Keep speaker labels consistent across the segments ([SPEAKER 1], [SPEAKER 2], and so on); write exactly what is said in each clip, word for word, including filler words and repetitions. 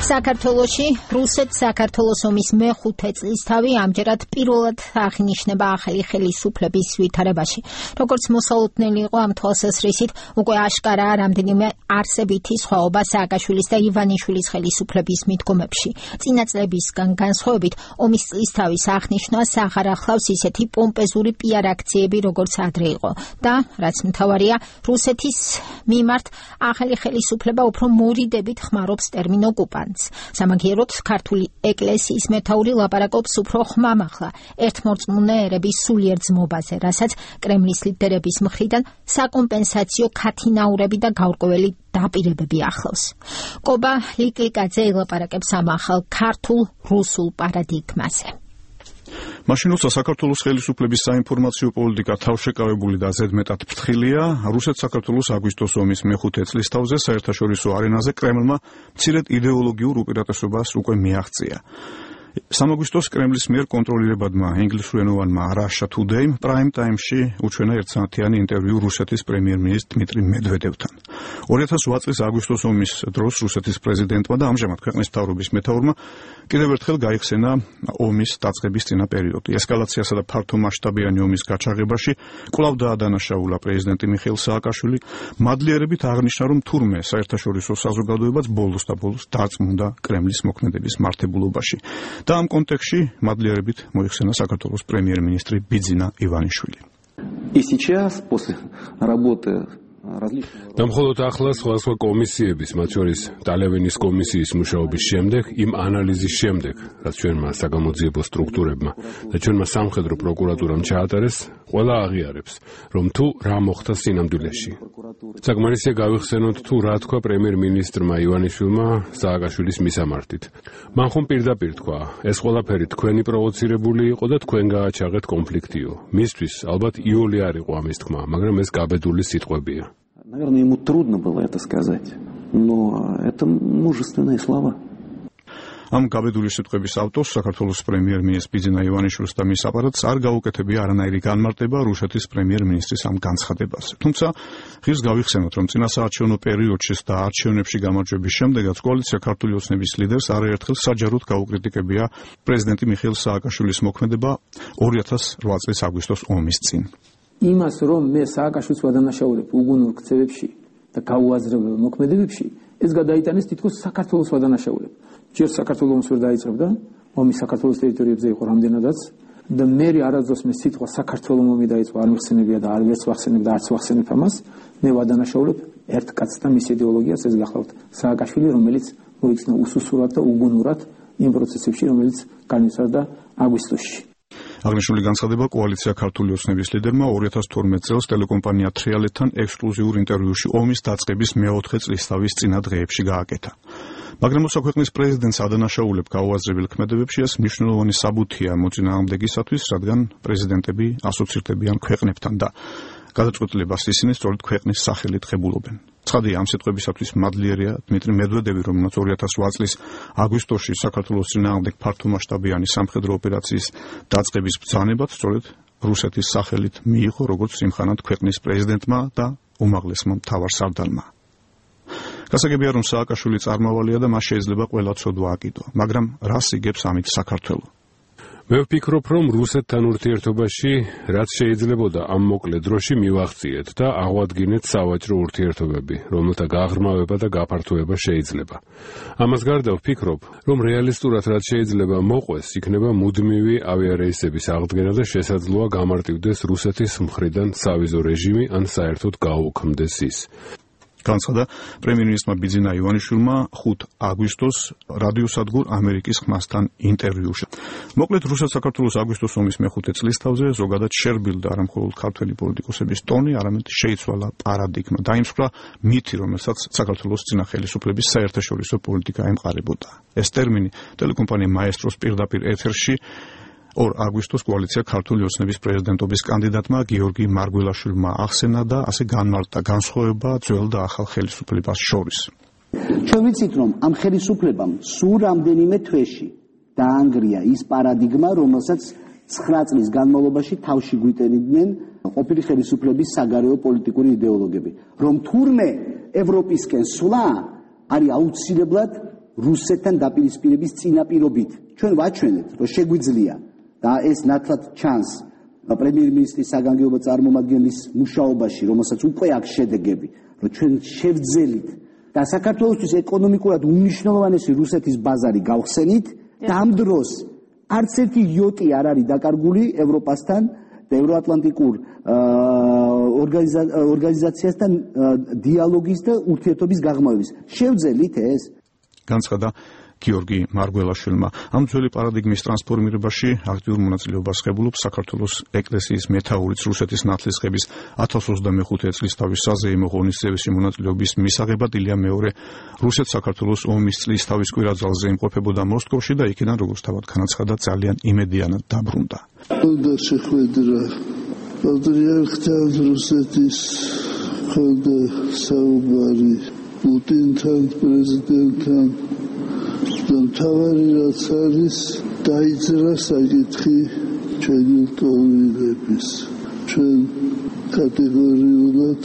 [SPEAKER 1] საქართველოში რუსეთ-საქართველოს ომის მეხუთე წლისთავი ამჯერად პირველად აღინიშნება ახალი ხელისუფლების ვითარებაში. Როგორც მოსალოდნელი იყო ამ თვალსაზრისით, უკვე აშკარაა რამდენიმე არსებითი სხვაობა სააკაშვილის და ივანიშვილის ხელისუფლების მიდგომებში. წინა წლებისგან განსხვავებით, ომის წლისთავის აღნიშვნას აღარ ახლავს ისეთი პომპეზური პიარ აქციები, როგორც ადრე იყო და, რაც მთავარია, რუსეთის მიმართ ახალი ხელისუფლება უფრო მორიდებით ხმარობს ტერმინ ოკუპანტს. სამაგიეროდ ქართული ეკლესიის მეთაური ლაპარაკობს უფრო ხმამაღლა ერთმორწმუნე ერების სულიერ ძმობაზე, რასაც კრემლის ლიდერების მხრიდან საკომპენსაციო ქათინაურები და გაურკვეველი დაპირებები ახლავს. კობა ლიკლიკაძე ელაპარაკებს ამ ახალ ქართულ-რუსულ პარადიგმაზე.
[SPEAKER 2] მაშინ როცა საქართველოს ხელისუფლების საინფორმაციო პოლიტიკა თავშეკავებული და ზედმეტად ფრთხილია, რუსეთ-საქართველოს აგვისტოს ომის მეხუთე წლისთავზე საერთაშორისო არენაზე კრემლმა მცირედ იდეოლოგიურ უპირატესობას უკვე მიაღწია. სამაგვისტოს კრემლის მიერ კონტროლირებადმა ინგლისურენოვანმა Russia Today Prime Time-ში უჩვენა ერთსაათიანი ინტერვიუ რუსეთის პრემიერ-მინისტრ დმიტრი მედვედევთან. ორი ათას ოთხ წლის აგვისტოს ომის დროს რუსეთის პრეზიდენტმა და ამჟამად ქვეყნის მთავრობის მეთაურმა კიდევ ერთხელ გაიხსენა ომის დაწყების წინა პერიოდი. ესკალაციასა და ფართომასშტაბიანი ომის გაჩაღებაში კვლავ დაადანაშაულა პრეზიდენტი მიხეილ სააკაშვილი, მადლიერებით აღნიშნა, რომ თურმე საერთაშორისო საზოგადოებაც ბოლოს და ბოლოს დარწმუნდა კრემლის მოქმედების მართებულობაში. და ამ კონტექსტში მადლიერებით მოიხსენა საქართველოს პრემიერ-მინისტრი ბიძინა ივანიშვილი.
[SPEAKER 3] И сейчас после работы
[SPEAKER 4] და მხოლოდ ახლა სხვადასხვა კომისიების, მათ შორის ტალევინის კომისიის მუშაობის შემდეგ, იმ ანალიზის შემდეგ, რაც ჩვენმა საგამოძიებო სტრუქტურებმა და ჩვენმა სამხედრო პროკურატურამ ჩაატარეს, ყველა აღიარებს, რომ თუ რა მოხდა სინამდვილეში. საკმარისია გავიხსენოთ თუ რა თქვა პრემიერ-მინისტრმა ივანიშვილმა სააკაშვილის მისამართით. მან ხომ პირდაპირ თქვა, ეს ყველაფერი თქვენი პროვოცირებული იყო და თქვენ გააჩაღეთ კონფლიქტიო. მისთვის ალბათ იოლი არ იყო ამის თქმა, მაგრამ ეს გაბედული სიტყვებია.
[SPEAKER 3] Наверное, ему трудно было это сказать, но это мужественные слова.
[SPEAKER 2] ამ გაბედული სიტყვების ავტორს საქართველოს პრემიერ-მინისტრ ბიძინა ივანიშვილს და მის აპარატს არ გაუკეთებია არანაირი განმარტება რუსეთის პრემიერ-მინისტრის ამ განცხადებაზე. თუმცა ღირს გავიხსენოთ, რომ წინა საარჩევნო პერიოდში და არჩევნებში გამარჯვების შემდეგაც კოალიცია ქართული ოცნების ლიდერს არაერთხელ საჯაროდ გაუკრიტიკებია პრეზიდენტი მიხეილ სააკაშვილის მოქმედება ორი ათას ოთხ წლის აგვისტოს ომის წინ.
[SPEAKER 5] იმას, რომ მე სააკაშვილს ვადანაშაულებ უგუნურ ქცევებში და გაუაზრებელ მოქმედებებში, ეს გადაიტანეს თითქოს საქართველოს ვადანაშაულებ. ჯერ საქართველოს ომს ვერ დაიწყებდა, ომი საქართველოს ტერიტორიებზე იყო რამდენადაც და მე არასდროს მე სიტყვა საქართველოს ომი დაიწყო არ მიხსენებია და არ ვერც ვახსენებ და არც ვახსენებ ამას, მე ვადანაშაულებ ერთ კაცს და მის იდეოლოგიას, ეს გახლავთ სააკაშვილი, რომელიც მოიცნა უსუსურად და უგუნურად იმ პროცესებში, რომელიც განვითარდა აგვისტოში.
[SPEAKER 2] აღნიშნული განცხადება კოალიცია ქართული ოცნების ლიდერმა ორი ათას თორმეტ წელს ტელეკომპანია თრიალეთთან ექსკლუზიურ ინტერვიუში ომის დაწყების მეოთხე წლისთავის წინა დღეებში გააკეთა. მაგრამ როცა ქვეყნის პრეზიდენტს ადანაშაულებ გაუაზრებელ ქმედებებში, ეს მნიშვნელოვანი საბუთია მოწინააღმდეგისათვის, რადგან პრეზიდენტები ასოცირდებიან ქვეყნებთან და გადაწყვეტილებას ისინი სწორედ ქვეყნის სახელით ღებულობენ. ცხადია, ამ სიტყვებისათვის მადლიერია დმიტრი მედვედევი, რომელმაც ორი ათას ოთხ წლის აგვისტოში საქართველოს წინააღმდეგ ფართომასშტაბიანი სამხედრო ოპერაციის დაწყების ბრძანებად სწორედ რუსეთის სახელით მიიღო, როგორც იმხანად ქვეყნის პრეზიდენტმა და უმაღლესმა მთავარსარდალმა. გასაგებია, რომ სააკაშვილი წარმავალია და მას შეიძლება ყველა ცოდვა აკიდო, მაგრამ რას იგებს ამით საქართველო?
[SPEAKER 4] მე ვფიქრობ, რომ რუსეთთან ურთიერთობაში რაც შეიძლებოდა ამ მოკლე დროში მივახციეთ და აღვადგინეთ სავაჭრო ურთიერთობები, რომელთა გაღრმავება და გაფართოება შეიძლება. ამას გარდა ვფიქრობ, რომ რეალისტურად რაც შეიძლება მოყვეს, იქნება მუდმივი ავიარეისების აღდგენა და შესაძლოა გამარტივდეს რუსეთის მხრიდან სავიზო რეჟიმი ან საერთოდ გაუქმდეს ის. განცხადა პრემიერ-მინისტრმა ბიძინა ივანიშვილმა ხუთ აგვისტოს რადიოსადგურ ამერიკის ხმასთან ინტერვიუში. მოკლედ, რუსეთ-საქართველოს აგვისტოს ომის მეხუთე წლისთავზე ზოგადად შერბილდა არა მხოლოდ ქართველი პოლიტიკოსების ტონი, არამედ შეიცვალა პარადიგმა, დაიმსხვრა მითი, რომელსაც საქართველოს წინა ხელისუფლების საერთაშორისო პოლიტიკა ემყარებოდა. ეს ტერმინი ტელეკომპანია მაესტროს პირდაპირ ეთერში ორ აგვისტოს კოალიცია ქართული ოცნების პრეზიდენტობის კანდიდატმა გიორგი მარგველაშვილმა ახსენა და ასე განმარტა განსხვავება ძველ და ახალ ხელისუფლებას შორის.
[SPEAKER 6] ჩვენ ვიცით, რომ ამ ხელისუფლებამ სულ რამდენიმე თვეში დაანგრია ის პარადიგმა, რომელსაც ცხრა წლის განმავლობაში თავში გვიტენიდნენ ყოფილი ხელისუფლების საგარეო პოლიტიკური იდეოლოგები, რომ თურმე ევროპისკენ სვლა არის აუცილებლად რუსეთთან დაპირისპირების წინაპირობით. ჩვენ ვაჩვენეთ, რომ შეგვიძლია და ეს ნათლად ჩანს პრემიერ-მინისტრის საგანგებო წარმომადგენლის მუშაობაში, რომელსაც უკვე აქვს შედეგები, რომ ჩვენ შევძელით და საქართველოსთვის ეკონომიკურად უმნიშვნელოვანესი რუსეთის ბაზარი გავხსენით და ამ დროს არც ერთი იოტი არ არის დაკარგული ევროპასთან და ევროატლანტიკურ ორგანიზაციასთან დიალოგის და ურთიერთობის გაღრმავების. შევძელით ეს.
[SPEAKER 2] განცხადა გიორგი მარგველაშვილმა. ამ ძველი პარადიგმის ტრანსფორმირებაში აქტიურ მონაწილეობას ღებულობს საქართველოს ეკლესიის მეთაურიც რუსეთის ნათლისღების ათას ოცდამეხუთე წლის თავის საზეიმო ღონისძიებაში მონაწილეობის მისაღებად ილია მეორე რუსეთ-საქართველოს ომის წლის თავის კვირაძალზე იმყოფებოდა მოსკოვში და იქიდან როგორც თავად განაცხადა ძალიან იმედიანად დაბრუნდა.
[SPEAKER 7] უნდა შეხვედრა პატრიარქთან რუსეთის ხოდა საუბარი პუტინთან პრეზიდენტთან და მთავარი რაც არის დაიძრა საკითხი ჩვენი ლტოლვილების. ჩვენ კატეგორიულად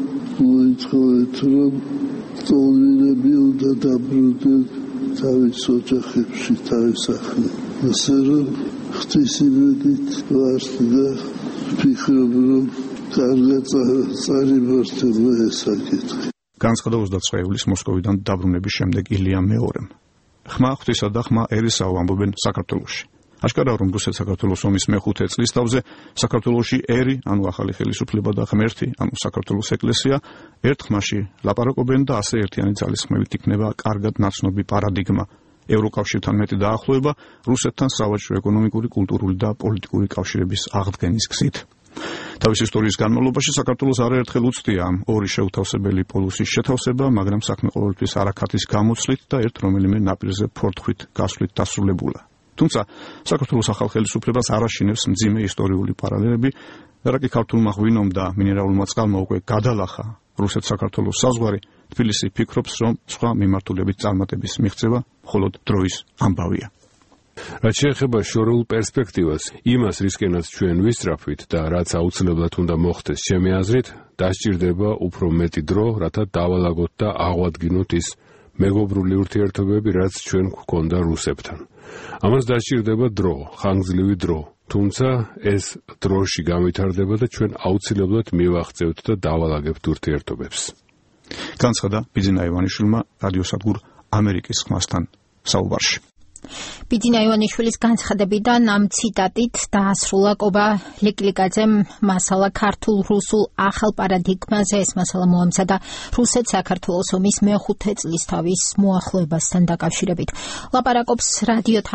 [SPEAKER 7] მოითხოვეთ, რომ ლტოლვილები უნდა დაბრუნდნენ თავის ოჯახებში, თავის სახლში. ასე რომ ღვთისმეტყველით ვართ და ვფიქრობ, რომ კარგად წარიმართება ეს საკითხი.
[SPEAKER 2] განცხადა ოცდაცხრა ივლისს მოსკოვიდან დაბრუნების შემდეგ ილია მეორემ. ხმა ღვთისა და ხმა ერისაო ამბობენ საქართველოში. აშკარაა, რომ რუსეთ-საქართველოს ომის მეხუთე წლისთავზე საქართველოში ერი, ანუ ახალი ხელისუფლება და ღმერთი, ანუ საქართველოს ეკლესია, ერთ ხმაში ლაპარაკობენ და ასე ერთიანი ძალისხმევით იქნება კარგად ნაცნობი პარადიგმა. ევროკავშირთან მეტი დაახლოება რუსეთთან სავაჭრო, ეკონომიკური, კულტურული და პოლიტიკური კავშირების აღდგენის გზით. თავის ისტორიის განმავლობაში საქართველოს არაერთხელ უცდია ამ ორი შეუთავსებელი პოლუსის შეთავსება, მაგრამ საქმე ყოველთვის არაქათის გამოცლით და ერთ რომელიმე ნაპირზე ფორთხვით გასვლით დასრულებულა. თუმცა საქართველოს ახალ ხელისუფლებას არ აშინებს მძიმე ისტორიული პარალელები, რა კი ქართულმა ღვინომ და მინერალურმა წყალმა უკვე გადალახა რუსეთ-საქართველოს საზღვარი, თბილისი ფიქრობს, რომ სხვა მიმართულებით წარმატების მიღწევა მხოლოდ დროის ამბავია.
[SPEAKER 4] რაც შეეხება შორეულ პერსპექტივას, იმას რისკენაც ჩვენ ვისწრაფვით და რაც აუცილებლად უნდა მოხდეს ჩემი აზრით, დასჭირდება უფრო მეტი დრო, რათა დავალაგოთ და აღვადგინოთ ის მეგობრული ურთიერთობები, რაც ჩვენ გვქონდა რუსებთან. ამას დასჭირდება დრო, ხანგრძლივი დრო, თუმცა ეს დროში განვითარდება და ჩვენ აუცილებლად მივაღწევთ და დავალაგებთ ურთიერთობებს.
[SPEAKER 2] განცხადა ბიძინა ივანიშვილმა რადიოსადგურ ამერიკის ხმასთან საუბარში.
[SPEAKER 1] ბიძინა ივანიშვილის განცხადებიდან ამ ციტატით დაასრულა კობა ლეკლიკაძემ მასალა ქართულ-რუსულ ახალ პარადიგმაზე. ეს მასალა მოამზადა რუსეთ-საქართველოს ომის მეხუთე წლისთავის მოახლოებასთან დაკავშირებით. ლაპარაკობს რადიო